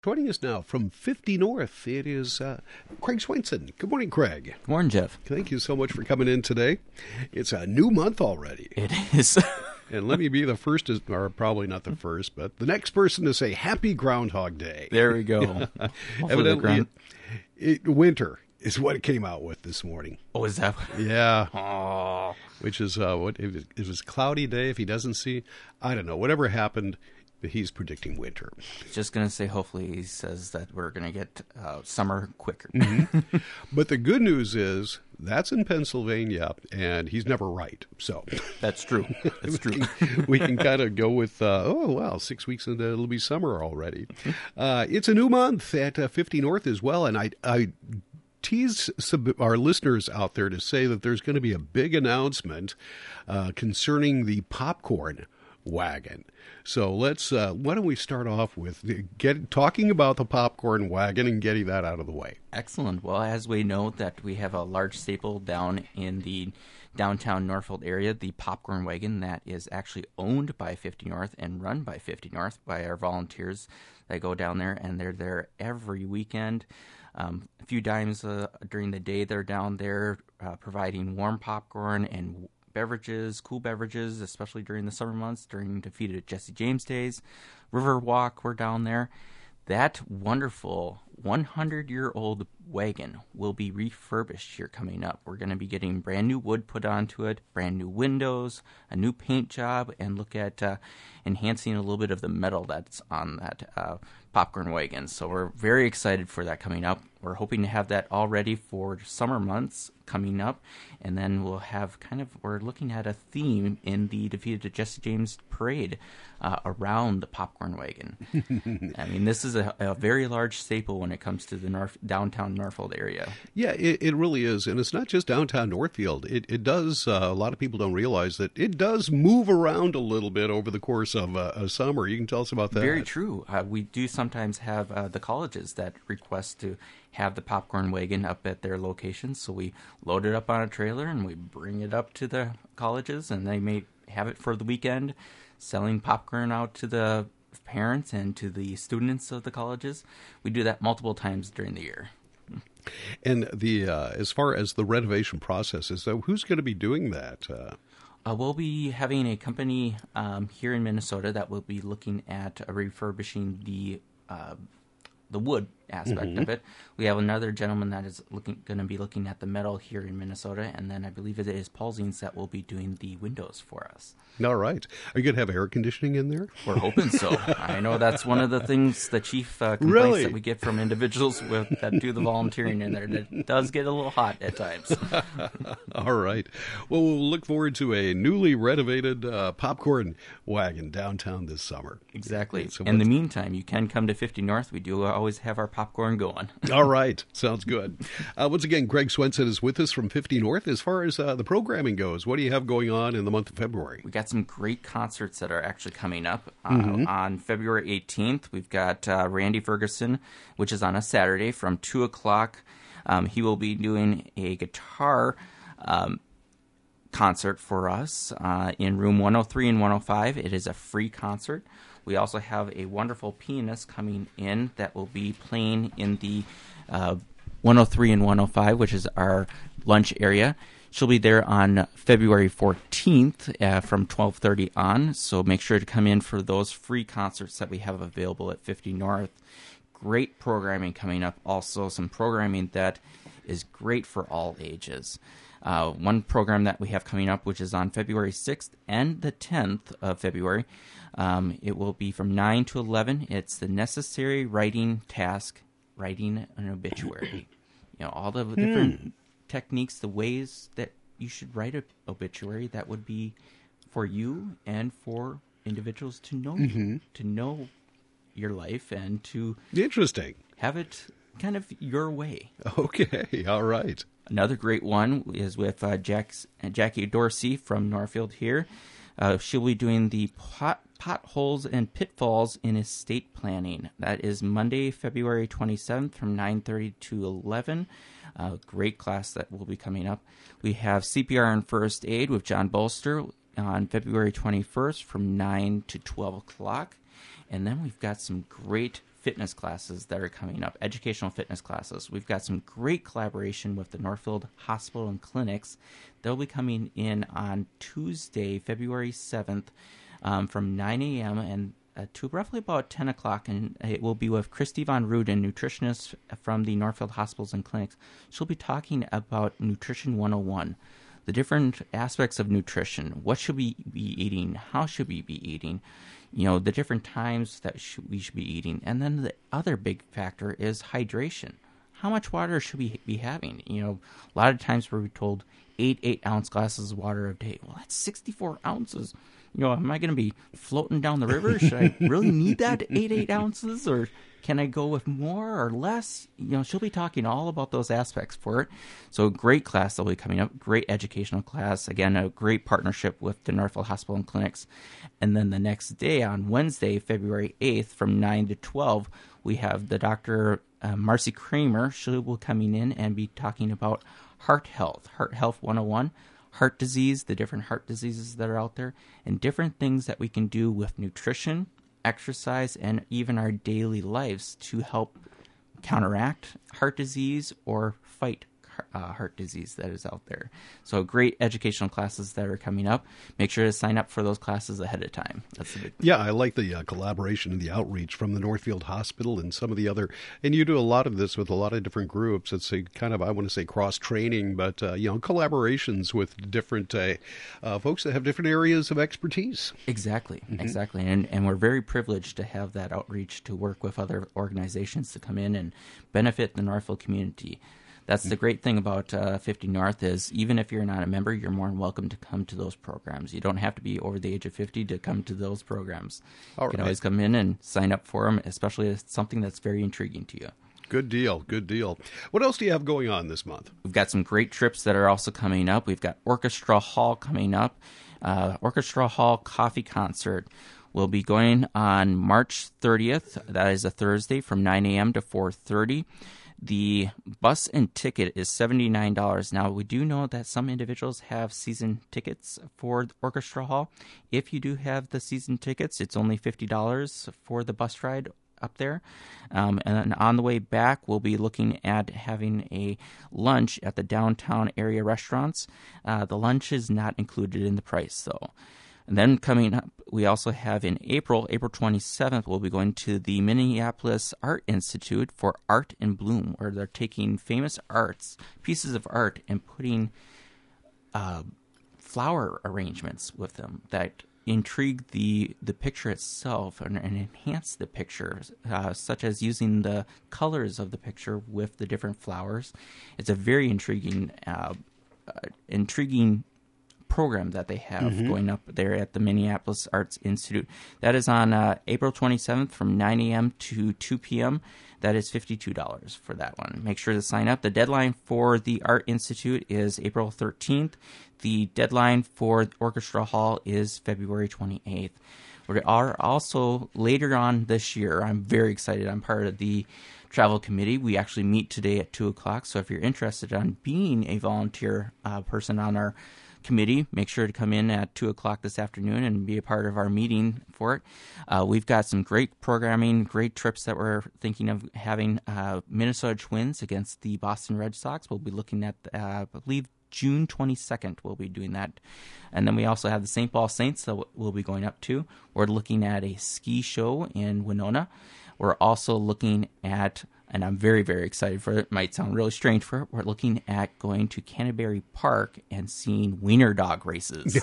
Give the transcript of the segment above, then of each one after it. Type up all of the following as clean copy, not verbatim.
Joining us now from 50 North, it is Craig Swenson. Good morning, Craig. Good morning, Jeff. Thank you so much for coming in today. It's a new month already. It is. And let me be the first, or probably not the first, but the next person to say Happy Groundhog Day. There we go. Evidently, winter is what it came out with this morning. Oh, is that? Yeah. Oh. Which is, it was a cloudy day. If he doesn't see, I don't know, whatever happened, he's predicting winter. Just going to say, hopefully he says that we're going to get summer quicker. Mm-hmm. But the good news is that's in Pennsylvania, and he's never right. So that's true. That's true. We can kind of go with, 6 weeks and it'll be summer already. It's a new month at 50 North as well, and I tease our listeners out there to say that there's going to be a big announcement concerning the popcorn wagon. So let's, why don't we start off with talking about the popcorn wagon and getting that out of the way. Excellent. Well, as we know that we have a large staple down in the downtown Norfolk area, the popcorn wagon that is actually owned by 50 North and run by 50 North by our volunteers that go down there, and they're there every weekend. A few times during the day they're down there providing warm popcorn and beverages, cool beverages, especially during the summer months, during Defeated Jesse James days. Riverwalk, we're down there. That wonderful 100-year-old wagon will be refurbished here coming up. We're going to be getting brand new wood put onto it, brand new windows, a new paint job, and look at enhancing a little bit of the metal that's on that popcorn wagon. So we're very excited for that coming up. We're hoping to have that all ready for summer months coming up, and then we'll have we're looking at a theme in the Defeated Jesse James parade around the popcorn wagon. I mean, this is a very large staple when it comes to the downtown Norfolk area. Yeah, it really is. And it's not just downtown Northfield. It does, a lot of people don't realize that it does move around a little bit over the course of a summer. You can tell us about that. Very true. We do sometimes have the colleges that request to have the popcorn wagon up at their locations. So we load it up on a trailer and we bring it up to the colleges, and they may have it for the weekend, selling popcorn out to the parents and to the students of the colleges. We do that multiple times during the year. And the as far as the renovation process is, who's going to be doing that? We'll be having a company here in Minnesota that will be looking at refurbishing the wood aspect of it. We have another gentleman that is going to be looking at the metal here in Minnesota, and then I believe it is Paul Zines that will be doing the windows for us. All right. Are you going to have air conditioning in there? We're hoping so. I know that's one of the things, the chief complaints that we get from individuals that do the volunteering in there. It does get a little hot at times. All right. Well, we'll look forward to a newly renovated popcorn wagon downtown this summer. Exactly. So in the meantime, you can come to 50 North. We do always have our popcorn going. All right. Sounds good. Once again, Greg Swenson is with us from 50 North. As far as the programming goes, what do you have going on in the month of February? We got some great concerts that are actually coming up. On February 18th, we've got Randy Ferguson, which is on a Saturday from 2 o'clock. He will be doing a guitar concert for us in room 103 and 105. It is a free concert. We also have a wonderful pianist coming in that will be playing in the 103 and 105, which is our lunch area. She'll be there on February 14th from 12:30 on, so make sure to come in for those free concerts that we have available at 50 North. Great programming coming up. Also, some programming that is great for all ages. One program that we have coming up, which is on February 6th and the 10th of February, it will be from 9 to 11. It's the necessary writing task, writing an obituary. All the different techniques, the ways that you should write an obituary that would be for you and for individuals to know you, to know your life, and to have it kind of your way. Okay, all right. Another great one is with Jackie Dorsey from Northfield here. She'll be doing the potholes and pitfalls in estate planning. That is Monday, February 27th from 9:30 to 11. Great class that will be coming up. We have CPR and First Aid with John Bolster on February 21st from 9 to 12 o'clock. And then we've got some great fitness classes that are coming up, educational fitness classes. We've got some great collaboration with the Northfield Hospital and Clinics. They'll be coming in on Tuesday, February 7th, from 9 a.m. and to roughly about 10 o'clock, and it will be with Christy Von Ruden, nutritionist from the Northfield Hospitals and Clinics. She'll be talking about Nutrition 101, the different aspects of nutrition. What should we be eating? How should we be eating? The different times that we should be eating. And then the other big factor is hydration. How much water should we be having? A lot of times we're told 8-ounce glasses of water a day. Well, that's 64 ounces. Am I going to be floating down the river? Should I really need that 8 ounces? Or can I go with more or less? She'll be talking all about those aspects for it. So a great class that will be coming up, great educational class. Again, a great partnership with the Northfield Hospital and Clinics. And then the next day on Wednesday, February 8th from 9 to 12, we have the Dr. Marcy Kramer. She will be coming in and be talking about Heart Health 101. Heart disease, the different heart diseases that are out there, and different things that we can do with nutrition, exercise, and even our daily lives to help counteract heart disease or fight heart disease that is out there. So great educational classes that are coming up. Make sure to sign up for those classes ahead of time. That's the big thing. Yeah, I like the collaboration and the outreach from the Northfield Hospital and some of the other, and you do a lot of this with a lot of different groups. It's a kind of, I want to say cross-training, but, collaborations with different folks that have different areas of expertise. Exactly, exactly. And we're very privileged to have that outreach to work with other organizations to come in and benefit the Northfield community. That's the great thing about 50 North is even if you're not a member, you're more than welcome to come to those programs. You don't have to be over the age of 50 to come to those programs. You can always come in and sign up for them, especially if it's something that's very intriguing to you. Good deal, good deal. What else do you have going on this month? We've got some great trips that are also coming up. We've got Orchestra Hall coming up. Orchestra Hall Coffee Concert will be going on March 30th. That is a Thursday from 9 a.m. to 4:30. The bus and ticket is $79. Now, we do know that some individuals have season tickets for the Orchestra Hall. If you do have the season tickets, it's only $50 for the bus ride up there. And then on the way back, we'll be looking at having a lunch at the downtown area restaurants. The lunch is not included in the price, though. And then coming up, we also have in April 27th, we'll be going to the Minneapolis Art Institute for Art in Bloom, where they're taking famous pieces of art, and putting flower arrangements with them that intrigue the picture itself and enhance the picture, such as using the colors of the picture with the different flowers. It's a very intriguing program that they have going up there at the Minneapolis Arts Institute. That is on April 27th from 9 a.m. to 2 p.m. That is $52 for that one. Make sure to sign up. The deadline for the Art Institute is April 13th. The deadline for Orchestra Hall is February 28th. We are also later on this year, I'm very excited. I'm part of the travel committee. We actually meet today at 2 o'clock. So if you're interested in being a volunteer person on our committee, make sure to come in at 2 o'clock this afternoon and be a part of our meeting for it. We've got some great programming, great trips that we're thinking of having. Minnesota Twins against the Boston Red Sox. We'll be looking at, I believe, June 22nd we'll be doing that. And then we also have the St. Paul Saints that we'll be going up to. We're looking at a ski show in Winona. We're also looking at, and I'm very, very excited for it, might sound really strange for it, we're looking at going to Canterbury Park and seeing wiener dog races.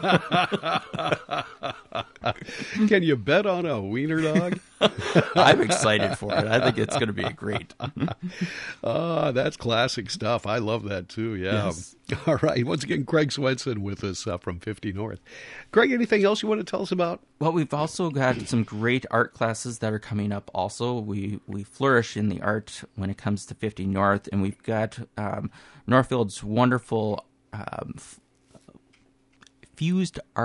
Can you bet on a wiener dog? I'm excited for it. I think it's going to be great. That's classic stuff. I love that too, yeah. Yes. All right. Once again, Craig Swenson with us from 50 North. Craig, anything else you want to tell us about? Well, we've also got some great art classes that are coming up also. We flourish in the art when it comes to 50 North, and we've got Northfield's wonderful fused art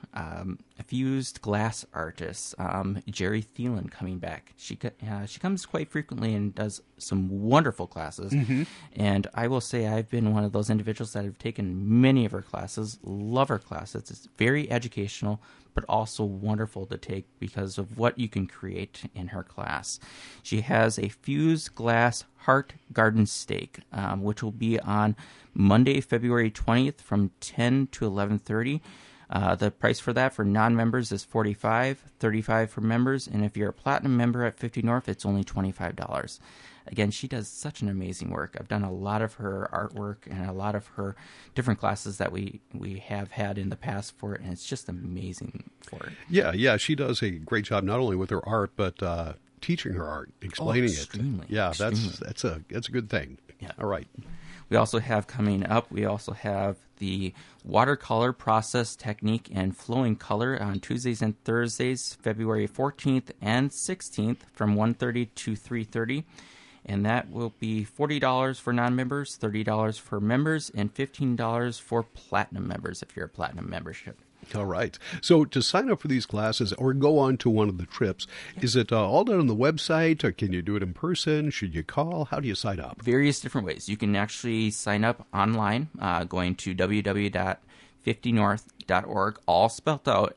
a fused glass artist, Jerry Thielen, coming back. She comes quite frequently and does some wonderful classes. And I will say I've been one of those individuals that have taken many of her classes, love her classes. It's very educational, but also wonderful to take because of what you can create in her class. She has a fused glass heart garden stake, which will be on Monday, February 20th from 10 to 11:30. The price for that for non-members is $45, $35 for members, and if you're a platinum member at 50 North, it's only $25. Again, she does such an amazing work. I've done a lot of her artwork and a lot of her different classes that we have had in the past for it, and it's just amazing for it. Yeah, she does a great job not only with her art, but teaching her art, explaining extremely, it. Yeah, extremely. that's a good thing. Yeah. All right. We also have coming up, we also have the watercolor process technique and flowing color on Tuesdays and Thursdays, February 14th and 16th from 1:30 to 3:30. And that will be $40 for non-members, $30 for members, and $15 for platinum members if you're a platinum membership. All right. So to sign up for these classes or go on to one of the trips, is it all done on the website, or can you do it in person? Should you call? How do you sign up? Various different ways. You can actually sign up online going to www.50north.org, all spelled out,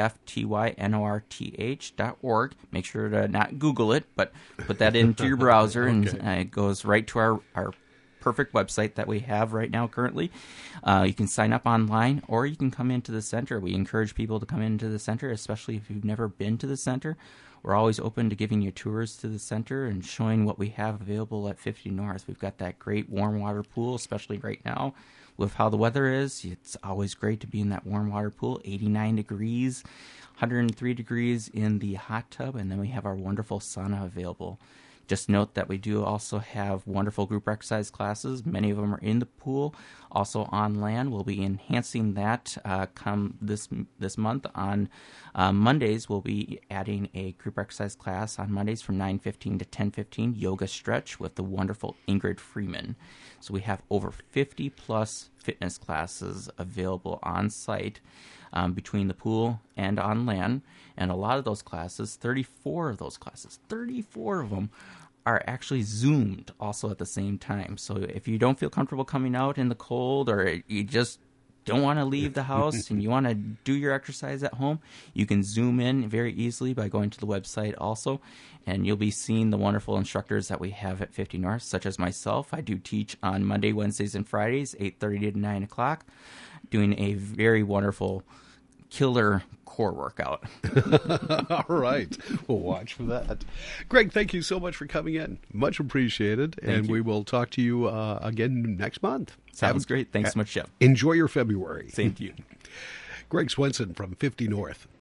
FIFTYNORTH.org. Make sure to not Google it, but put that into your browser, and it goes right to our perfect website that we have right now currently. You can sign up online, or you can come into the center. We encourage people to come into the center, especially if you've never been to the center. We're always open to giving you tours to the center and showing what we have available at 50 North. We've got that great warm water pool, especially right now with how the weather is. It's always great to be in that warm water pool, 89 degrees, 103 degrees in the hot tub, and then we have our wonderful sauna available. Just note that we do also have wonderful group exercise classes. Many of them are in the pool, also on land. We'll be enhancing that come this month. On Mondays, we'll be adding a group exercise class on Mondays from 9:15 to 10:15, yoga stretch with the wonderful Ingrid Freeman. So we have over 50-plus fitness classes available on site between the pool and on land. And a lot of those classes, 34 of them, are actually Zoomed also at the same time. So if you don't feel comfortable coming out in the cold, or you just don't want to leave the house and you want to do your exercise at home, you can Zoom in very easily by going to the website also, and you'll be seeing the wonderful instructors that we have at 50 North, such as myself. I do teach on Monday, Wednesdays, and Fridays, 8:30 to 9 o'clock, doing a very wonderful killer core workout. All right. We'll watch for that. Greg, thank you so much for coming in. Much appreciated. And we will talk to you again next month. Sounds great. Thanks so much, Jeff. Enjoy your February. Same to you. Greg Swenson from 50 North.